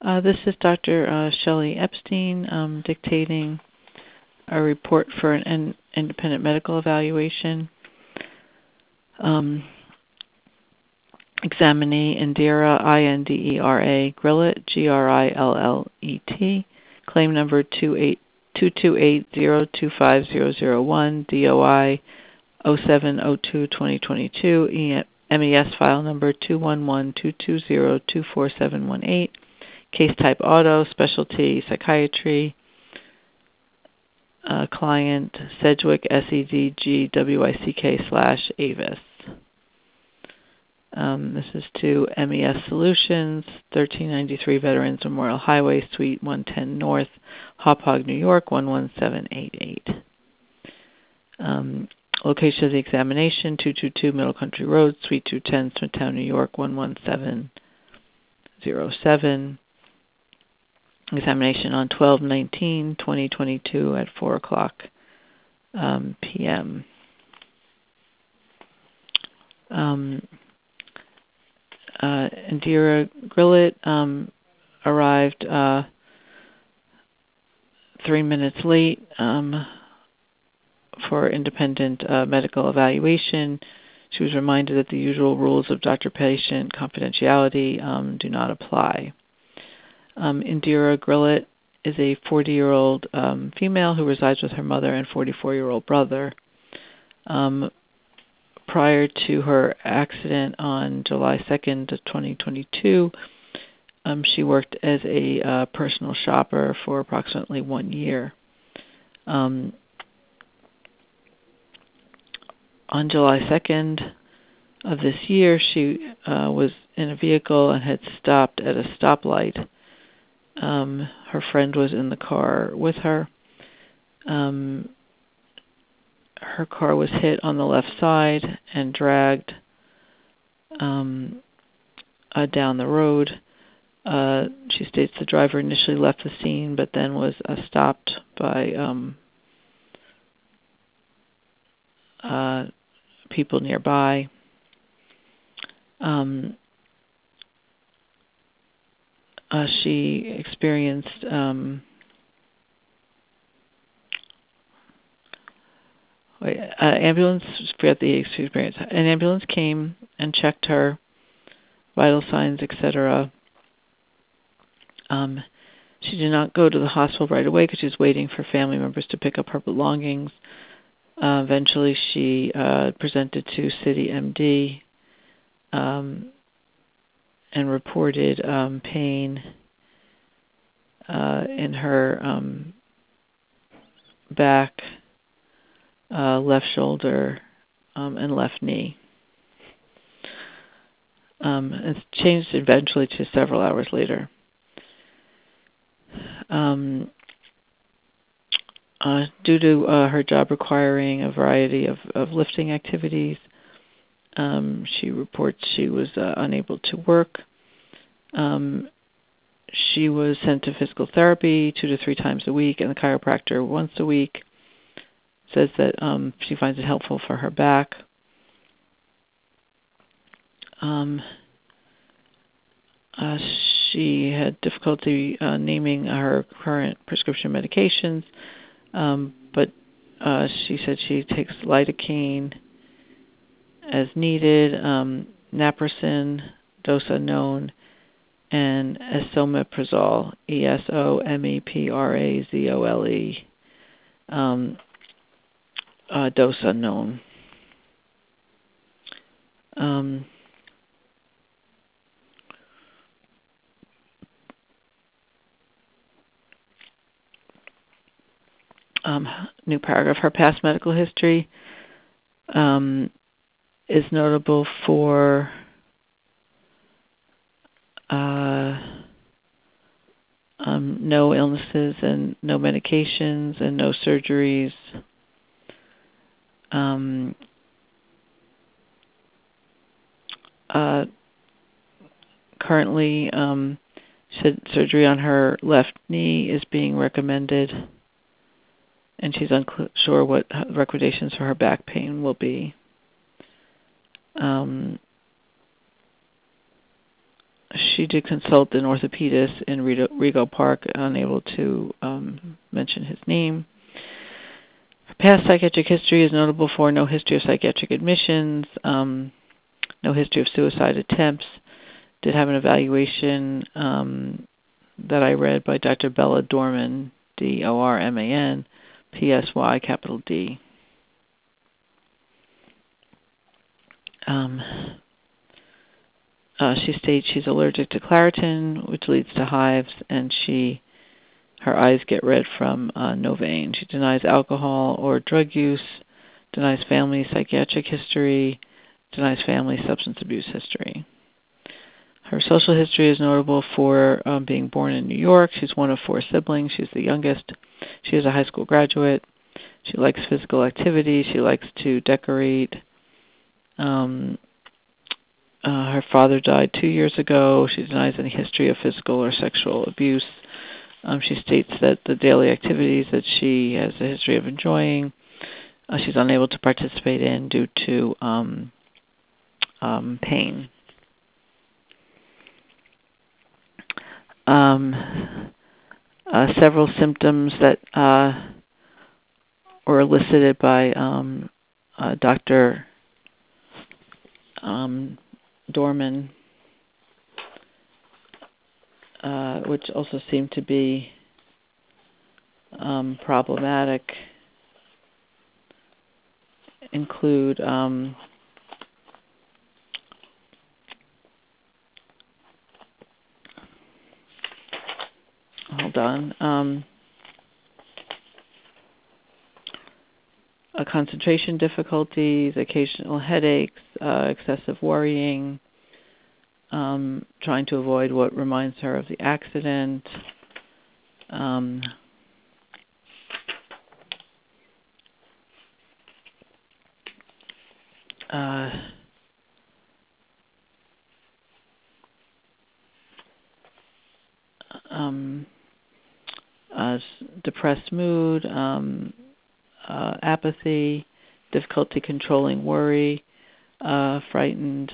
This is Dr. Shelley Epstein dictating a report for an independent medical evaluation. Examinee Indira, Indera Grillet, Grillet, claim number 228025001, DOI 0702-2022, MES file number 21122024718, case type auto, specialty psychiatry, client Sedgwick, SEDGWICK/Avis. This is to MES Solutions, 1393 Veterans Memorial Highway, Suite 110 North, Hauppauge, New York, 11788. Location of the examination, 222 Middle Country Road, Suite 210, Smithtown, New York, 11707. Examination on 12/19/2022 at 4 o'clock p.m. Indira Grillet arrived 3 minutes late for independent medical evaluation. She was reminded that the usual rules of doctor-patient confidentiality do not apply. Indira Grillet is a 40-year-old female who resides with her mother and 44-year-old brother. Prior to her accident on July 2nd, 2022, she worked as a personal shopper for approximately 1 year. On July 2nd of this year, she was in a vehicle and had stopped at a stoplight. Her friend was in the car with her. Her car was hit on the left side and dragged down the road. She states the driver initially left the scene but then was stopped by people nearby. She experienced ambulance. Forget the experience. An ambulance came and checked her vital signs, etc. She did not go to the hospital right away because she was waiting for family members to pick up her belongings. Eventually, she presented to City MD and reported pain in her back, left shoulder, and left knee. It's changed eventually to several hours later. Due to her job requiring a variety of lifting activities, she reports she was unable to work. She was sent to physical therapy 2 to 3 times a week, and the chiropractor once a week. Says that she finds it helpful for her back. She had difficulty naming her current prescription medications, but she said she takes lidocaine as needed, naproxen, dose unknown, and esomeprazole, ESOMEPRAZOLE, dose unknown. New paragraph. Her past medical history is notable for no illnesses and no medications and no surgeries. Currently, surgery on her left knee is being recommended, and she's unsure what recommendations for her back pain will be. she did consult an orthopedist in Regal Park, unable to mention his name. Past psychiatric history is notable for no history of psychiatric admissions, no history of suicide attempts. Did have an evaluation that I read by Dr. Bella Dorman, Dorman, Psy, capital D. She states she's allergic to Claritin, which leads to hives, and her eyes get red from Novocaine. She denies alcohol or drug use, denies family psychiatric history, denies family substance abuse history. Her social history is notable for being born in New York. She's one of 4 siblings. She's the youngest. She is a high school graduate. She likes physical activity. She likes to decorate. Her father died 2 years ago. She denies any history of physical or sexual abuse. She states that the daily activities that she has a history of enjoying, she's unable to participate in due to pain. Several symptoms that were elicited by Dr. Dorman, which also seem to be problematic, include concentration difficulties, occasional headaches, excessive worrying, trying to avoid what reminds her of the accident, depressed mood, apathy, difficulty controlling worry, frightened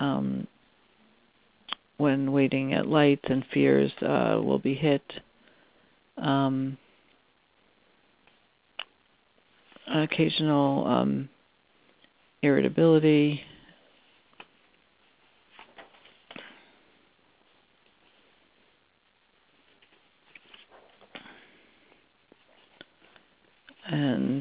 when waiting at lights, and fears will be hit. Occasional irritability. And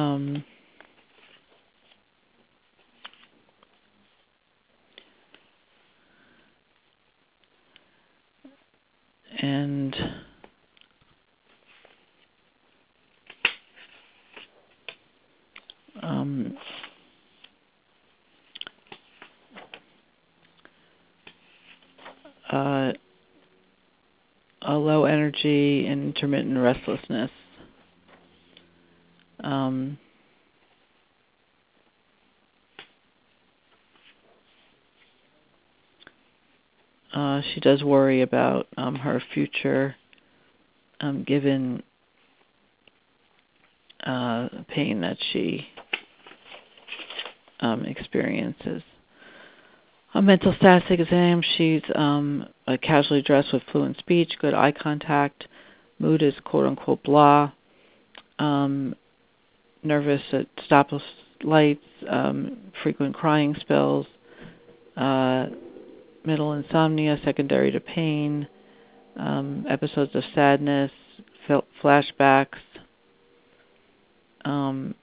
a low energy and intermittent restlessness. She does worry about her future, given pain that she experiences. A mental status exam, she's casually dressed with fluent speech, good eye contact, mood is quote-unquote blah, nervous at stoplights, frequent crying spells, middle insomnia secondary to pain, episodes of sadness, flashbacks, and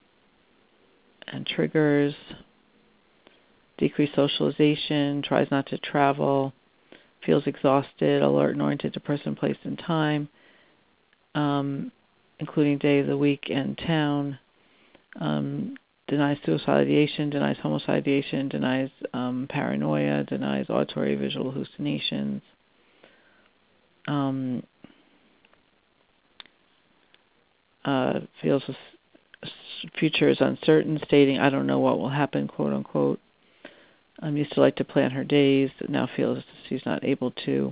triggers, decreased socialization, tries not to travel, feels exhausted, alert and oriented to person, place, and time, including day of the week and town, denies suicidal ideation, denies homicidal ideation, denies paranoia, denies auditory visual hallucinations. Feels the future is uncertain, stating, I don't know what will happen, quote unquote. Used to like to plan her days, now feels she's not able to.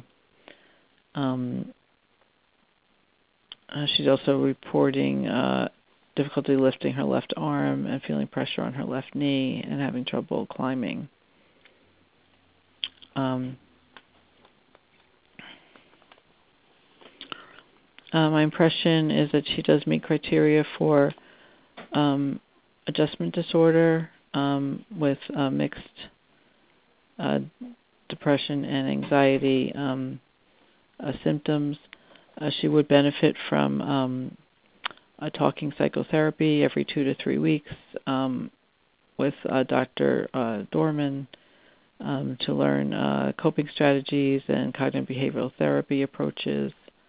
She's also reporting difficulty lifting her left arm and feeling pressure on her left knee and having trouble climbing. My impression is that she does meet criteria for adjustment disorder with mixed depression and anxiety symptoms. She would benefit from a talking psychotherapy every 2 to 3 weeks with Dr. Dorman to learn coping strategies and cognitive behavioral therapy approaches.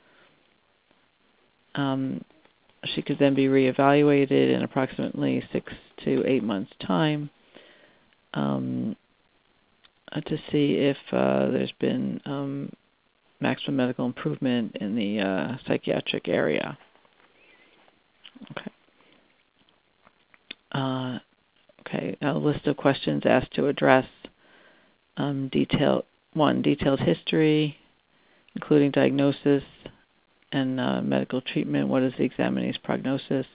She could then be reevaluated in approximately 6 to 8 months' time to see if there's been maximum medical improvement in the psychiatric area. Okay. A list of questions asked to address detailed history, including diagnosis and medical treatment. What is the examinee's prognosis?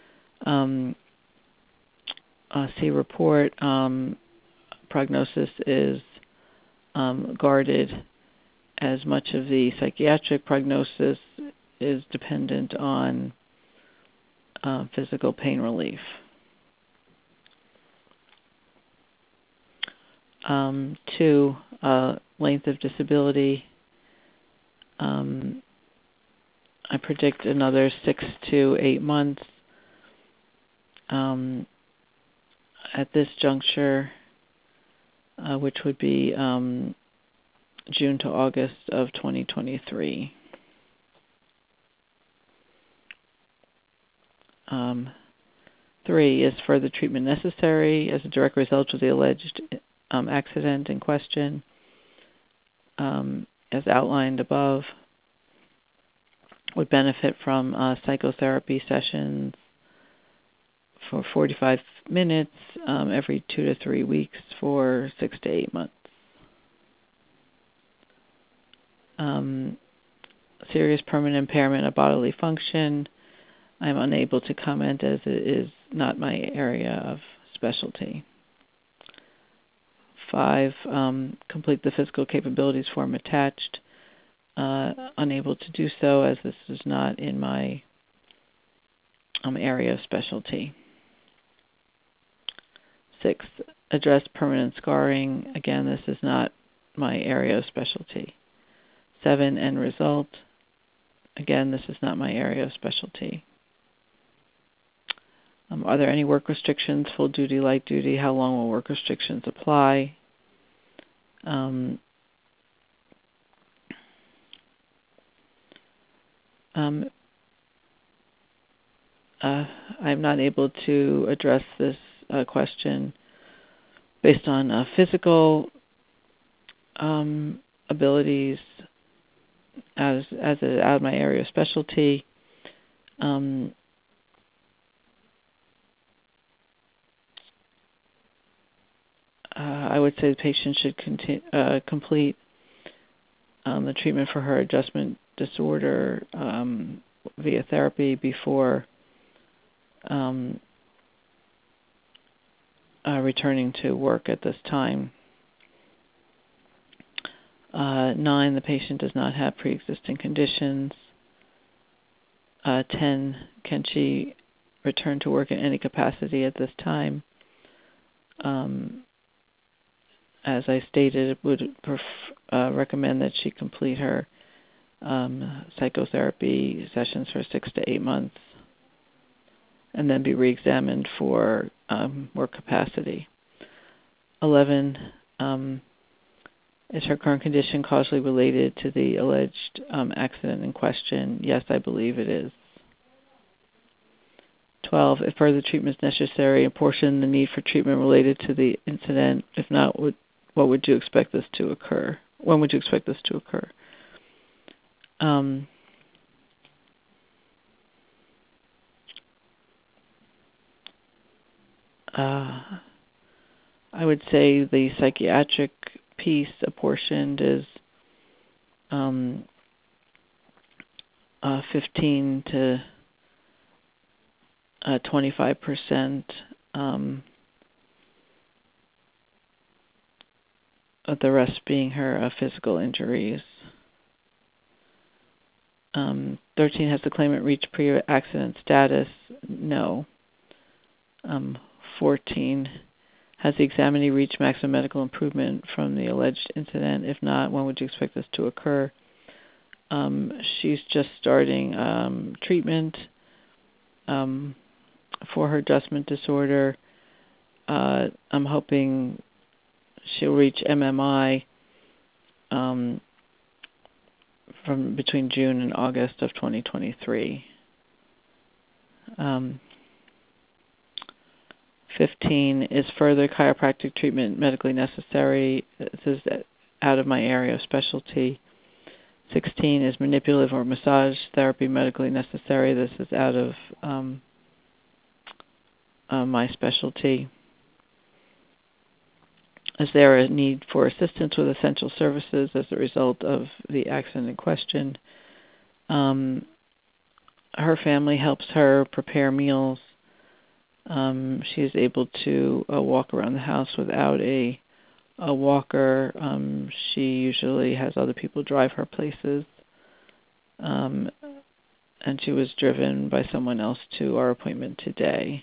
C report. Prognosis is guarded, as much of the psychiatric prognosis is dependent on physical pain relief. 2, length of disability. I predict another 6 to 8 months. At this juncture, which would be June to August of 2023. 3, is further treatment necessary as a direct result of the alleged accident in question, as outlined above? Would benefit from psychotherapy sessions for 45 minutes every 2 to 3 weeks for 6 to 8 months. Serious permanent impairment of bodily function. I'm unable to comment as it is not my area of specialty. 5, complete the physical capabilities form attached. Unable to do so as this is not in my area of specialty. 6, address permanent scarring. Again, this is not my area of specialty. 7, end result. Again, this is not my area of specialty. Are there any work restrictions, full duty, light duty? How long will work restrictions apply? I'm not able to address this question based on physical abilities as out of my area of specialty. I would say the patient should complete the treatment for her adjustment disorder via therapy before returning to work at this time. 9, the patient does not have pre-existing conditions. 10, can she return to work in any capacity at this time? As I stated, would recommend that she complete her psychotherapy sessions for 6 to 8 months and then be reexamined for work capacity. 11, is her current condition causally related to the alleged accident in question? Yes, I believe it is. 12, if further treatment is necessary, apportion the need for treatment related to the incident. If not, what would you expect this to occur? When would you expect this to occur? I would say the psychiatric piece apportioned is 15 to 25%. The rest being her physical injuries. 13, has the claimant reached pre-accident status? No. 14, has the examinee reached maximum medical improvement from the alleged incident? If not, when would you expect this to occur? She's just starting treatment for her adjustment disorder. I'm hoping she'll reach MMI from between June and August of 2023. 15, is further chiropractic treatment medically necessary? This is out of my area of specialty. 16, is manipulative or massage therapy medically necessary? This is out of my specialty. Is there a need for assistance with essential services as a result of the accident in question? Her family helps her prepare meals. She is able to walk around the house without a walker. She usually has other people drive her places. And she was driven by someone else to our appointment today.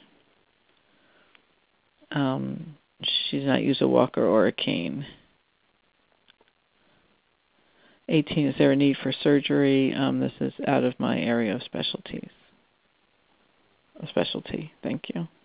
She does not use a walker or a cane. 18, is there a need for surgery? This is out of my area of specialty. Thank you.